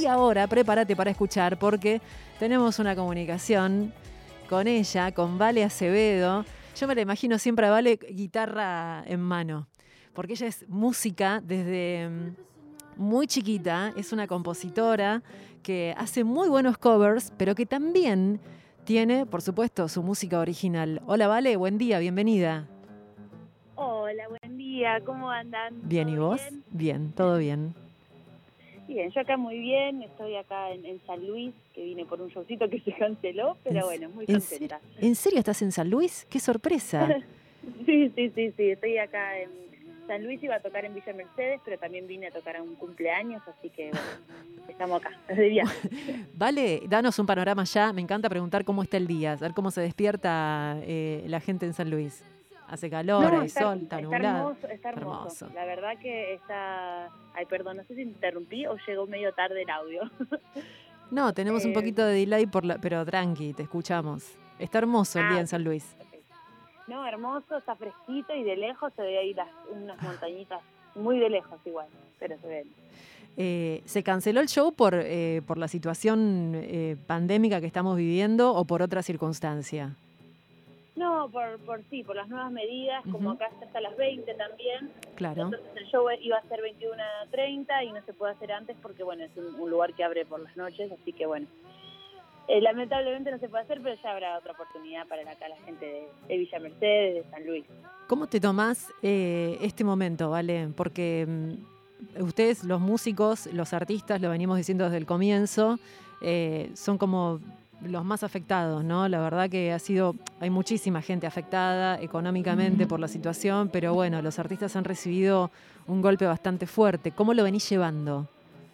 Y ahora prepárate para escuchar porque tenemos una comunicación con ella, con Vale Acevedo. Yo me la imagino siempre a Vale guitarra en mano, porque ella es música desde muy chiquita, es una compositora que hace muy buenos covers, pero que también tiene, por supuesto, su música original. Hola Vale, buen día, bienvenida. Hola, buen día, ¿cómo andan? Bien, ¿y vos? Bien? Bien, todo bien. Bien, yo acá muy bien, estoy acá en San Luis, que vine por un showcito que se canceló, pero bueno, muy contenta. ¿En serio estás en San Luis? ¡Qué sorpresa! Sí, estoy acá en San Luis, iba a tocar en Villa Mercedes, pero también vine a tocar a un cumpleaños, así que bueno, estamos acá, de viaje. Vale, danos un panorama ya, me encanta preguntar cómo está el día, saber cómo se despierta la gente en San Luis. Hace calor, hay sol, está nublado. Está hermoso. La verdad que está... Ay, perdón, no sé si interrumpí o llegó medio tarde el audio. No, tenemos un poquito de delay, pero tranqui, te escuchamos. Está hermoso el día en San Luis. Okay. No, hermoso, está fresquito y de lejos se ve ahí unas montañitas, muy de lejos igual, pero se ven. ¿Se canceló el show por la situación pandémica que estamos viviendo o por otra circunstancia? No, por las nuevas medidas, como acá está hasta las 20 también. Claro. Entonces el show iba a ser 21:30 y no se puede hacer antes porque, bueno, es un lugar que abre por las noches, así que, bueno, lamentablemente no se puede hacer, pero ya habrá otra oportunidad para acá la gente de Villa Mercedes, de San Luis. ¿Cómo te tomás este momento, Vale? Porque ustedes, los músicos, los artistas, lo venimos diciendo desde el comienzo, son como los más afectados, ¿no? La verdad que hay muchísima gente afectada económicamente por la situación, pero bueno, los artistas han recibido un golpe bastante fuerte. ¿Cómo lo venís llevando?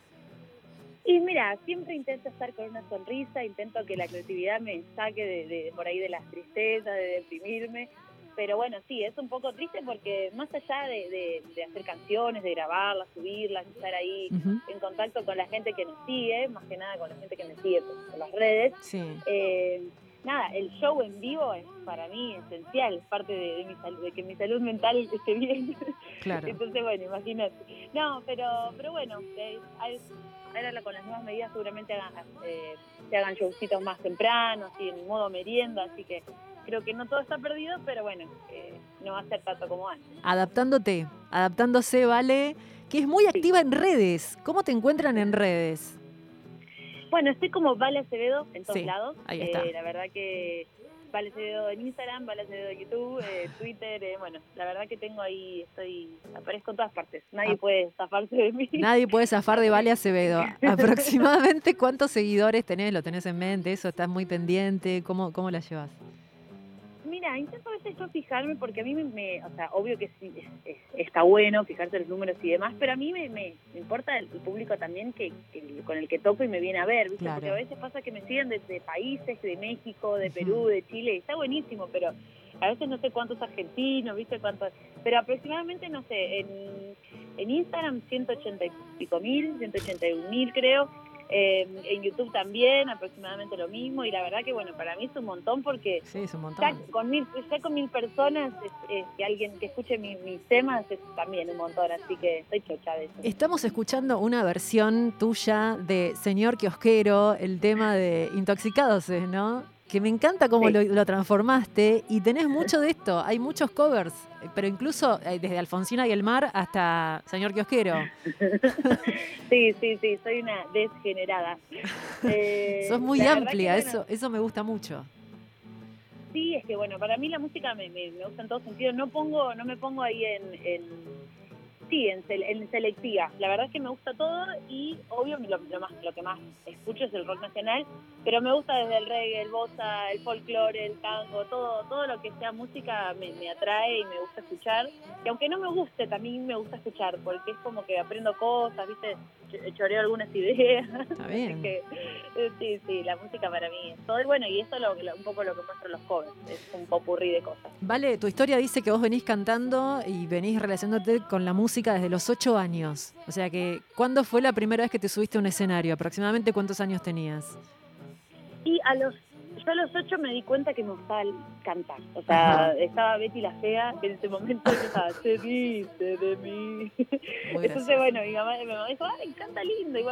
Y mira, siempre intento estar con una sonrisa, intento que la creatividad me saque de por ahí de las tristezas, de deprimirme. Pero bueno, sí, es un poco triste porque más allá de hacer canciones, de grabarlas, subirlas, estar ahí en contacto con la gente que nos sigue, más que nada con la gente que me sigue por las redes, sí. Nada, el show en vivo es para mí esencial, es parte de que mi salud mental esté bien. Claro. Entonces, bueno, imagínate. No, pero bueno, ahora con las nuevas medidas seguramente se hagan showcitos más tempranos y en modo merienda, así que creo que no todo está perdido, pero bueno, no va a ser tanto como antes. Adaptándose, Vale, que es muy activa en redes. ¿Cómo te encuentran en redes? Bueno, estoy como Vale Acevedo en todos lados. Ahí está. La verdad que Vale Acevedo en Instagram, Vale Acevedo en YouTube, Twitter, bueno, la verdad que tengo ahí, aparezco en todas partes. Nadie puede zafarse de mí. Nadie puede zafar de Vale Acevedo. ¿Aproximadamente cuántos seguidores tenés? ¿Lo tenés en mente? ¿Eso estás muy pendiente? ¿Cómo la llevas? Mira, intento a veces yo fijarme porque a mí o sea, obvio que sí, está bueno fijarse los números y demás, pero a mí me importa el público también con el que toco y me viene a ver, ¿viste? Claro. Porque a veces pasa que me siguen desde países, de México, de Perú, de Chile, y está buenísimo, pero a veces no sé cuántos argentinos, ¿viste? Pero aproximadamente, no sé, en Instagram 180 y pico mil, 181.000 creo. En YouTube también aproximadamente lo mismo, y la verdad que bueno, para mí es un montón porque sí, es un montón. Ya con 1.000 personas que alguien que escuche mis temas es también un montón, así que estoy chocha de eso. Estamos escuchando una versión tuya de Señor Kiosquero, el tema de Intoxicados, ¿no? Que me encanta cómo lo transformaste, y tenés mucho de esto, hay muchos covers, pero incluso desde Alfonsina y el Mar hasta Señor Kiosquero. Sí, soy una desgenerada. Sos muy amplia, que, bueno, eso me gusta mucho. Sí, es que bueno, para mí la música me gusta en todo sentido, no me pongo ahí en selectiva. La verdad es que me gusta todo y obvio lo que más escucho es el rock nacional, pero me gusta desde el reggae, el bossa, el folclore, el tango, todo lo que sea música me atrae y me gusta escuchar. Y aunque no me guste, también me gusta escuchar porque es como que aprendo cosas, ¿viste? Choreo algunas ideas. Está bien. Así que, sí, la música para mí es todo. Y bueno, y esto un poco lo que muestran los covers, es un popurrí de cosas. Vale, tu historia dice que vos venís cantando y venís relacionándote con la música desde los 8 años. O sea que, ¿cuándo fue la primera vez que te subiste a un escenario? ¿Aproximadamente cuántos años tenías? Y yo a los 8 me di cuenta que me gustaba cantar. O sea, estaba Betty la Fea, que en ese momento estaba, se dice de mí. Entonces, bueno, mi mamá dijo, ay, canta lindo. Y bueno,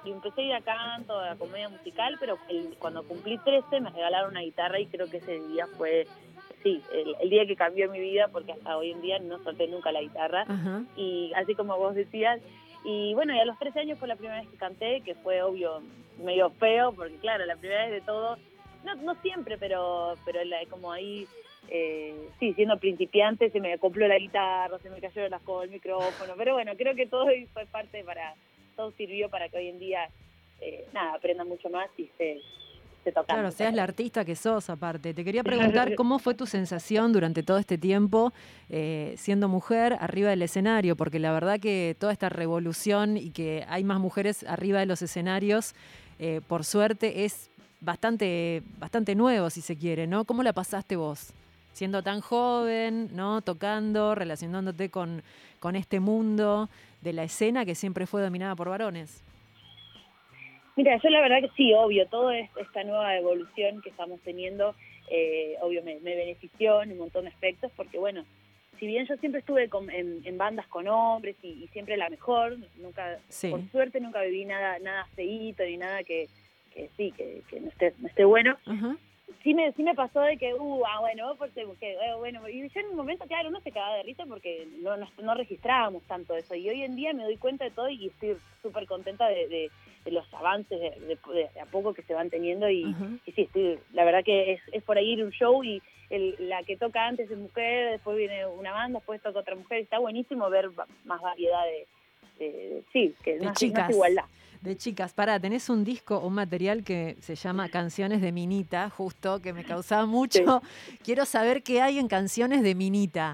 y empecé a ir a canto, a comedia musical, pero cuando cumplí 13 me regalaron una guitarra y creo que ese día fue, sí, el día que cambió mi vida, porque hasta hoy en día no solté nunca la guitarra. Ajá. Y así como vos decías, y bueno, y a los 13 años fue la primera vez que canté, que fue obvio medio feo, porque claro, la primera vez de todo, no siempre, pero como ahí, sí, siendo principiante, se me acopló la guitarra, se me cayó el micrófono, pero bueno, creo que todo fue parte todo sirvió para que hoy en día, aprenda mucho más y se toca. Claro, seas la artista que sos aparte. Te quería preguntar cómo fue tu sensación durante todo este tiempo siendo mujer arriba del escenario, porque la verdad que toda esta revolución y que hay más mujeres arriba de los escenarios, por suerte es bastante nuevo, si se quiere, ¿no? ¿Cómo la pasaste vos? Siendo tan joven, ¿no? Tocando, relacionándote con este mundo de la escena que siempre fue dominada por varones. Mira, yo la verdad que sí, obvio, toda esta nueva evolución que estamos teniendo, obvio me benefició en un montón de aspectos, porque bueno, si bien yo siempre estuve en bandas con hombres y siempre la mejor, nunca, sí, por suerte nunca viví nada feíto ni nada que no esté bueno. Uh-huh. Sí me pasó de que, bueno, por ser mujer, bueno, y yo en un momento, claro, uno se cagaba de risa porque no registrábamos tanto eso, y hoy en día me doy cuenta de todo y estoy súper contenta de los avances de a poco que se van teniendo, y, uh-huh, y sí, la verdad que es por ahí ir un show y la que toca antes es mujer, después viene una banda, después toca otra mujer, está buenísimo ver más variedad de más igualdad. De chicas, tenés un disco, un material que se llama Canciones de Minita, justo, que me causaba mucho. Sí. Quiero saber qué hay en Canciones de Minita.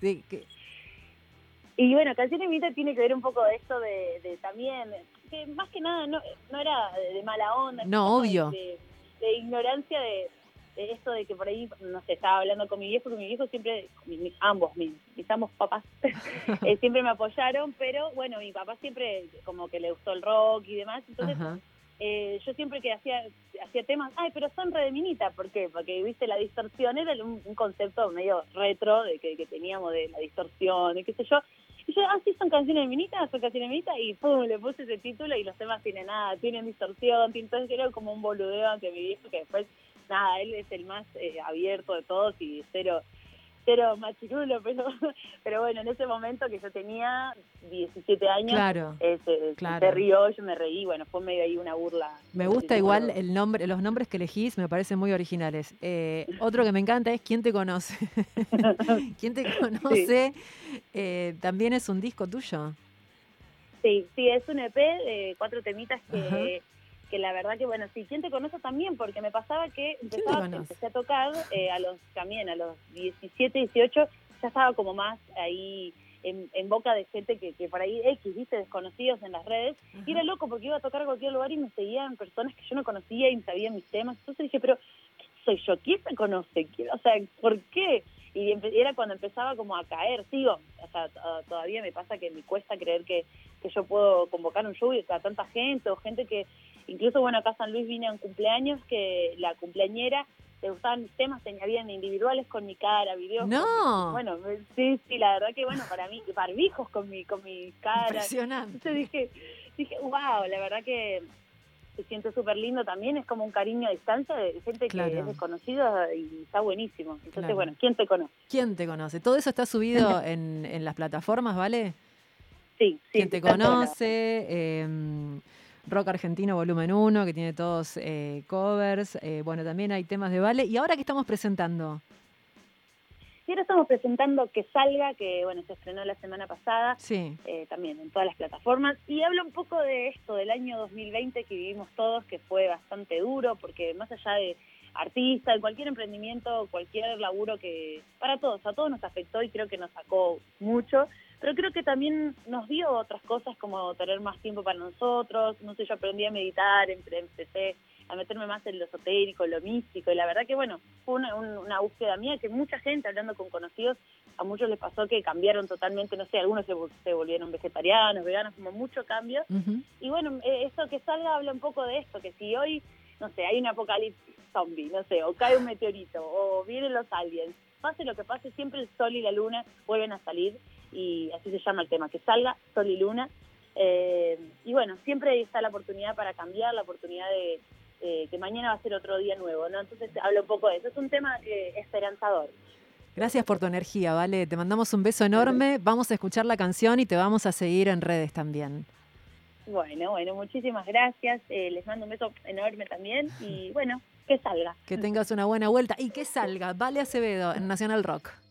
Y bueno, Canciones de Minita tiene que ver un poco de esto de también, que más que nada no era de mala onda. No, obvio. De ignorancia de esto de que por ahí, no sé, estaba hablando con mi viejo, que mi viejo siempre, mis ambos papás, siempre me apoyaron, pero bueno, mi papá siempre como que le gustó el rock y demás, entonces yo siempre que hacía temas, pero son re de Minita, ¿por qué? Porque, viste, la distorsión era un concepto medio retro de que teníamos de la distorsión y qué sé yo, y yo, sí, son canciones de Minita, y pum, le puse ese título y los temas tienen distorsión, entonces era como un boludeo ante mi viejo que después, él es el más abierto de todos y cero machirulo, pero bueno, en ese momento que yo tenía 17 años, claro. Se rió, yo me reí, bueno, fue medio ahí una burla. Me gusta igual los nombres que elegís, me parecen muy originales. Otro que me encanta es ¿Quién te conoce? ¿Quién te conoce? Sí. ¿También es un disco tuyo? Sí, es un EP de 4 temitas que la verdad que, bueno, sí, ¿quién te conoce también? Porque me pasaba que empecé a tocar a los 17, 18, ya estaba como más ahí en boca de gente que por ahí viste, desconocidos en las redes, y era loco porque iba a tocar a cualquier lugar y me seguían personas que yo no conocía y sabían mis temas, entonces dije, pero ¿qué soy yo? ¿Quién me conoce? O sea, ¿por qué? Y era cuando empezaba como a caer, o sea, todavía me pasa que me cuesta creer que yo puedo convocar un show a tanta gente, o gente que, incluso, bueno, acá a San Luis vine a un cumpleaños que la cumpleañera le gustaban temas, habían individuales con mi cara, videos. ¡No! Bueno, sí, la verdad que, bueno, para mí, barbijos con mi cara. Impresionante. Entonces dije, wow, la verdad que se siente súper lindo también, es como un cariño a distancia de gente que es desconocida y está buenísimo. Entonces, bueno, ¿quién te conoce? ¿Quién te conoce? ¿Todo eso está subido en las plataformas, vale? Sí. ¿Quién te conoce? Rock Argentino Volumen 1, que tiene todos covers. Bueno, también hay temas de Vale. ¿Y ahora qué estamos presentando? Y ahora estamos presentando Que Salga, que bueno, se estrenó la semana pasada, sí, también en todas las plataformas, y habla un poco de esto, del año 2020 que vivimos todos, que fue bastante duro, porque más allá de artista, de cualquier emprendimiento, cualquier laburo que a todos nos afectó y creo que nos sacó mucho, pero creo que también nos dio otras cosas como tener más tiempo para nosotros, no sé, yo aprendí a meditar, empecé a meterme más en lo esotérico, en lo místico, y la verdad que, bueno, fue una búsqueda mía que mucha gente, hablando con conocidos, a muchos les pasó que cambiaron totalmente, no sé, algunos se volvieron vegetarianos, veganos, como mucho cambio, y bueno, esto Que Salga habla un poco de esto, que si hoy, no sé, hay un apocalipsis zombie, no sé, o cae un meteorito, o vienen los aliens, pase lo que pase, siempre el sol y la luna vuelven a salir, y así se llama el tema, Que Salga, Sol y Luna, Y bueno, siempre está la oportunidad para cambiar, la oportunidad de que mañana va a ser otro día nuevo, ¿no? Entonces hablo un poco de eso. Es un tema esperanzador. Gracias por tu energía, Vale. Te mandamos un beso enorme. Vamos a escuchar la canción y te vamos a seguir en redes también. Bueno, muchísimas gracias. Les mando un beso enorme también y bueno, que salga. Que tengas una buena vuelta y que salga Vale Acevedo en Nacional Rock.